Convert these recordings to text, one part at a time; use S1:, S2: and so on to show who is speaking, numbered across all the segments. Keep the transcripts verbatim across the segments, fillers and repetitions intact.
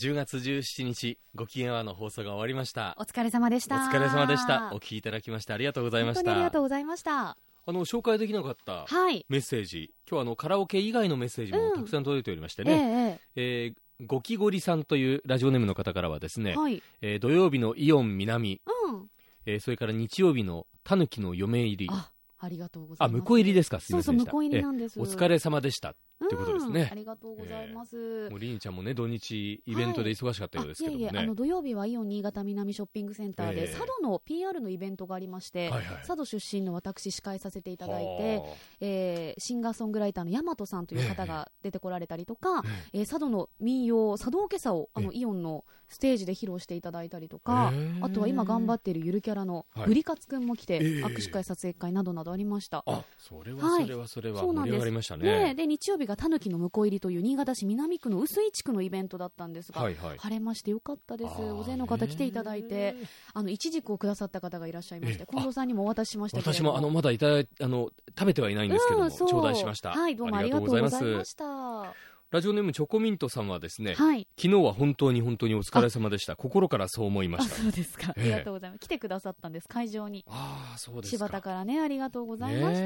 S1: じゅうがつじゅうしちにちごきげんはの放送が終わりました。
S2: お疲れ様でした。
S1: お疲れ様でした。お聞きいただきましてありがとうございました。
S2: 本当にありがとうございました。
S1: あの紹介できなかったメッセージ、はい、今日はあのカラオケ以外のメッセージもたくさん届いておりましてね、うん、えーえー、ごきごりさんというラジオネームの方からはですね、はい、えー、土曜日のイオン南、うん、えー、それから日曜日のたぬきの嫁入り、
S2: あ、ありがとうございます。
S1: あ、婿入りですか、すみませんでした。
S2: そうそう、婿入りなんです。
S1: お疲れ様でしたということですね、
S2: うん、ありがとうございます、え
S1: ー、もうりんちゃんもね土日イベントで忙しかったようですけどもね、
S2: はい、いえいえ、あの土曜日はイオン新潟南ショッピングセンターで、えー、佐渡の ピーアール のイベントがありまして、はいはい、佐渡出身の私司会させていただいて、えー、シンガーソングライターの大和さんという方が出てこられたりとか、えーえー、佐渡の民謡佐渡おけさをあのイオンのステージで披露していただいたりとか、えー、あとは今頑張っているゆるキャラのブリカツくんも来て、はい、握手会撮影会などなどありました。
S1: あ、それはそれはそれは盛り上がりましたね。
S2: ね、で日曜日がたぬきの婿入りという新潟市南区の臼井地区のイベントだったんですが、はいはい、晴れましてよかったです。大勢の方来ていただいて、あのいちじくをくださった方がいらっしゃいまして、近藤さんにもお渡ししましたけれども、
S1: 私もあのまだいただいあの食べてはいないんですけども、うん、頂戴しました。
S2: はい、どうもありがとうございました。
S1: ラジオネームチョコミントさんはですね、はい、昨日は本当に本当にお疲れ様でした。心からそう思いました。
S2: そうですか、えー、ありがとうございます。来てくださったんです、会場に。
S1: あ、そうですか。
S2: 柴田からね、ありがとうございました。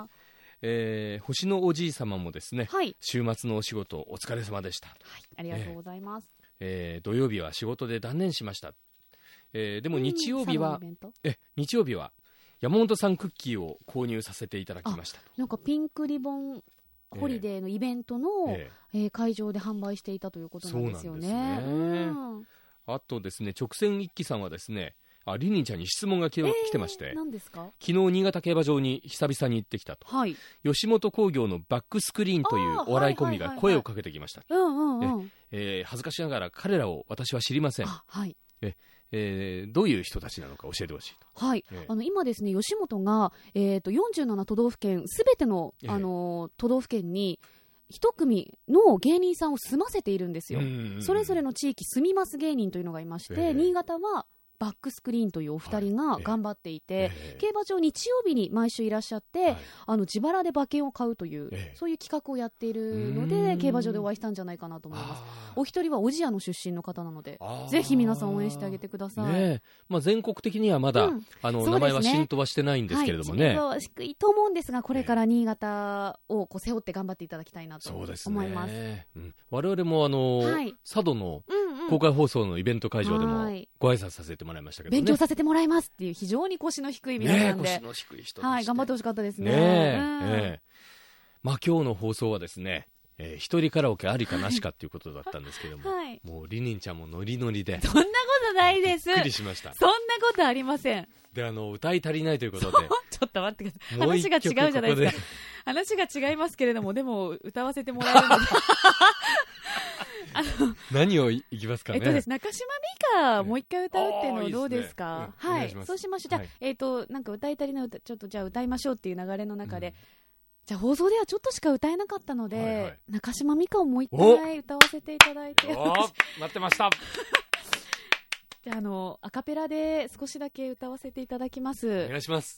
S1: えー、星のおじい様もですね、はい、週末のお仕事お疲れ様でした、はい、
S2: ありがとうございます。
S1: えー、土曜日は仕事で断念しました。えー、でも日曜日はえ日曜日は山本さんクッキーを購入させていただきました。
S2: なんかピンクリボンホリデーのイベントの、えーえー、会場で販売していたということなんですよね。そうなんですね、うん、あ
S1: とですね、直線一輝さんはですね、あ、リニーちゃんに質問が来て、えー、来てまして、
S2: 何ですか。
S1: 昨日新潟競馬場に久々に行ってきたと、はい、吉本興業のバックスクリーンというお笑いコンビが声をかけてきました。恥ずかしながら彼らを私は知りません。はい、ええー、どういう人たちなのか教えてほしいと。
S2: はい、えー、あの今ですね、吉本が、えー、とよんじゅうなな都道府県すべての、あのー、都道府県に一組の芸人さんを住ませているんですよ。それぞれの地域住みます芸人というのがいまして、えー、新潟はバックスクリーンというお二人が頑張っていて、はい、えー、競馬場日曜日に毎週いらっしゃって、はい、あの自腹で馬券を買うという、えー、そういう企画をやっているので競馬場でお会いしたんじゃないかなと思います。お一人は小千谷の出身の方なので、ぜひ皆さん応援してあげてください、ね。
S1: まあ、全国的にはまだ、うん、あの、ね、名前は浸透はしてないんですけれどもね、
S2: はい、低いと思うんですが、これから新潟をこう背負って頑張っていただきたいなと思います。そうですね、
S1: うん、我々もあの、はい、佐渡の公開放送のイベント会場でもご挨拶させてもらいましたけどね、
S2: 勉強させてもらいますっていう非常に腰の低い皆さんで、
S1: ね、腰の低い人でして、
S2: はい、頑張ってほしかったですね。
S1: ね、うん、えーまあ、今日の放送はですね、えー、一人カラオケありかなしかっていうことだったんですけども、はい、もうりにんちゃんもノリノリで、
S2: そんなことないです。
S1: びっくりしました。
S2: そんなことありません。
S1: で、あの歌い足りないということで
S2: ちょっと待ってください、話が違うじゃないですか。話が違いますけれども、でも歌わせてもらえるのであの
S1: 何をいきますかね。
S2: えっとです、中島美嘉もう一回歌うっていうのはどうですか。いいですね、うん、はい、しそうしましょう。じゃあ、はい、えっとなんか歌い足りない歌ちょっとじゃあ歌いましょうっていう流れの中で、うん、じゃあ放送ではちょっとしか歌えなかったので、はいはい、中島美嘉をもう一回歌わせていただいて、
S1: お待ってました
S2: じゃあ、あのアカペラで少しだけ歌わせていただきます。
S1: お願いします。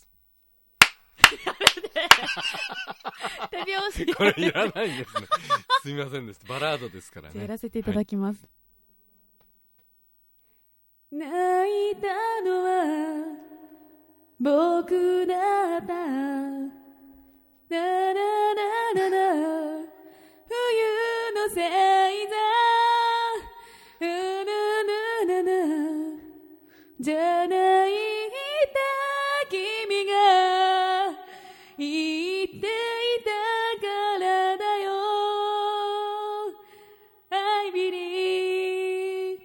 S2: 手拍子
S1: これいらないんですねすみませんです、バラードですからね。
S2: やらせていただきます、はい、泣いたのは僕だったななななな、冬のせいだななななじゃない君が言っていたからだよ I believe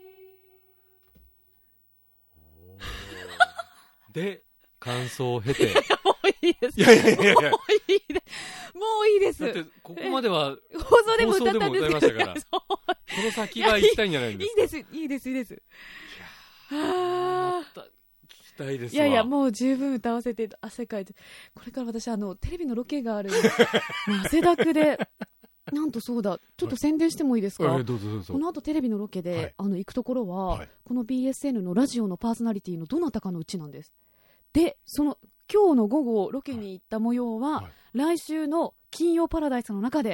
S1: で感想を経て
S2: もういいです。
S1: いやいやいやいや
S2: もういいです。もういいです。
S1: だってここまでは
S2: 放送でも歌ったんですけど、
S1: この先が行きたいんじゃないんですか。
S2: いいですいいですいいです。いやー、また聞
S1: きたいですわ。
S2: いやいや、もう十分歌わせて、汗かいて、これから私あのテレビのロケがある汗だくでなんとそうだ、ちょっと宣伝してもいいですか。
S1: はい、どうぞどうぞ。
S2: この後テレビのロケで、はい、あの行くところは、はい、この ビーエスエヌ のラジオのパーソナリティのどなたかのうちなんです。で、その今日の午後ロケに行った模様は、はい、来週の金曜パラダイスの中で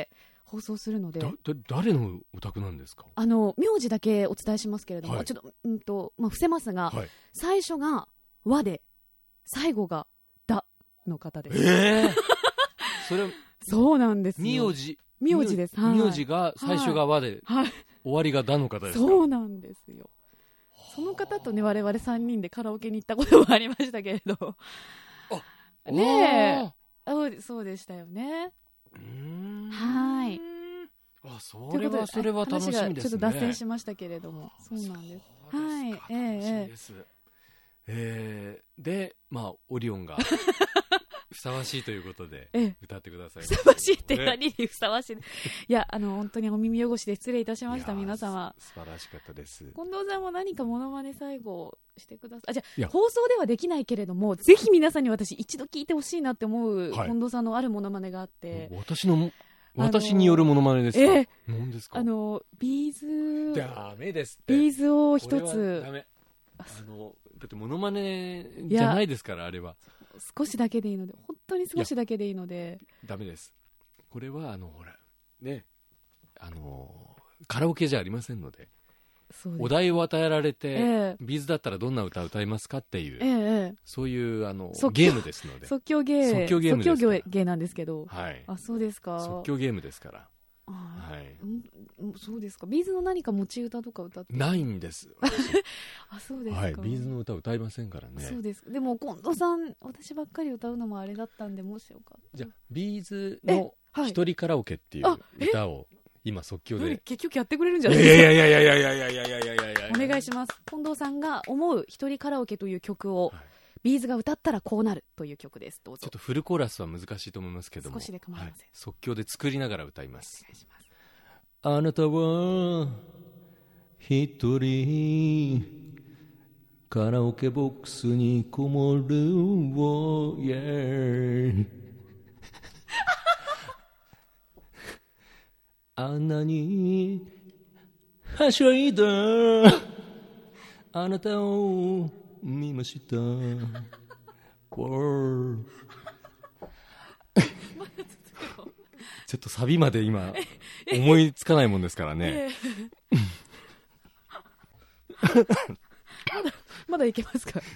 S2: 放送するので。
S1: だだ誰のお宅なんですか？
S2: あの名字だけお伝えしますけれども、はい、ちょっと、うんとまあ、伏せますが、はい、最初が和で最後がだの方です。
S1: えー、それ
S2: そうなんですよ。
S1: 名字
S2: 名字です。
S1: はい、名字が最初が和で、はい、終わりがだの方ですか？
S2: そうなんですよ。その方とね我々さんにんでカラオケに行ったこともありましたけれどあねえ、そうでしたよね。
S1: うーん、
S2: はい。
S1: あ、それはそれは楽しみですね。
S2: ちょっと脱線しましたけれども、そうなんです。はい、
S1: え楽しみです。えー、で、まあオリオンがふさわしいということで歌ってください。
S2: ふさわしいって何にふさわしい？いや、あの本当にお耳汚しで失礼いたしました。皆様
S1: 素晴らしかったです。
S2: 近藤さんも何かモノマネ最後してください。あ、じゃあ放送ではできないけれども、ぜひ皆さんに私一度聞いてほしいなって思う、はい、近藤さんのあるモノマネがあって。
S1: 私の私によるモノマネですか？えー、何ですか？
S2: あのビーズ
S1: ダメですって。
S2: ビーズを一つ。
S1: ダメ。あのだってモノマネじゃないですから、あれは
S2: 少しだけでいいので、本当に少しだけでいいので。
S1: ダメです。これはあのほらね、あのカラオケじゃありませんので、そうです、お題を与えられて、えー、ビーズだったらどんな歌を歌いますかっていう、えー、そういうあのゲームですので。
S2: 即興ゲー
S1: 即興ゲームです
S2: 即興ゲーなんですけど、
S1: はい、
S2: あ、そうですか。
S1: 即興ゲームですから。
S2: はい、うん、そうですか。ビーズの何か持ち歌とか歌って
S1: ないんです
S2: あ、そうですか、
S1: はい、ビーズの歌歌いませんからね。
S2: そうです。でも近藤さん、私ばっかり歌うのもあれだったんで、もしよかった。
S1: じゃあビーズの一人カラオケっていう歌を今即興で、
S2: 結局やってくれるんじゃないですか。
S1: いやいやいやいやいやいやいやいやいやいやいや
S2: お願いします。近藤さんが思う一人カラオケという曲を、はい、ビーズが歌ったらこうなるという曲です。どうぞ。
S1: ちょっとフルコーラスは難しいと思いますけども、
S2: 少しで構いません、はい、
S1: 即興で作りながら歌います。
S2: お願いします。
S1: あなたは一人カラオケボックスにこもるを、yeah、あんなにはしゃいだあなたを見ましたちょっとサビまで今思いつかないもんですからね、え
S2: ー、まだまだいけますか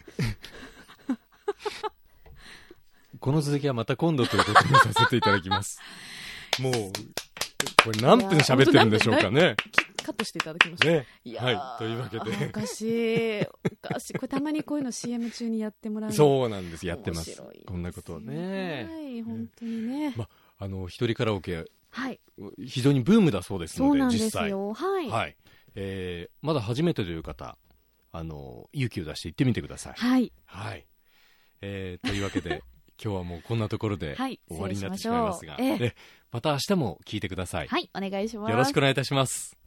S1: この続きはまた今度ということにさせていただきます。もうこれ何分喋ってるんでしょうかね。
S2: カットしていただきましょう、ね、
S1: いや、はい、というわけで
S2: おかしいおかしい。これたまにこういうの シーエム 中にやってもらう。
S1: そうなんです、やってます。こんなことをね、
S2: はい、本当にね、
S1: ま、あの一人カラオケ、
S2: はい、
S1: 非常にブームだそうですので、
S2: そうなんですよ、
S1: 実際、はいはい、えー、まだ初めてという方、あの勇気を出して行ってみてください。
S2: はい、
S1: はい、えー、というわけで今日はもうこんなところで終わりになってしまいますが、はい、えー、また明日も聞いてください。
S2: はい、お願いします。
S1: よろしくお願いいたします。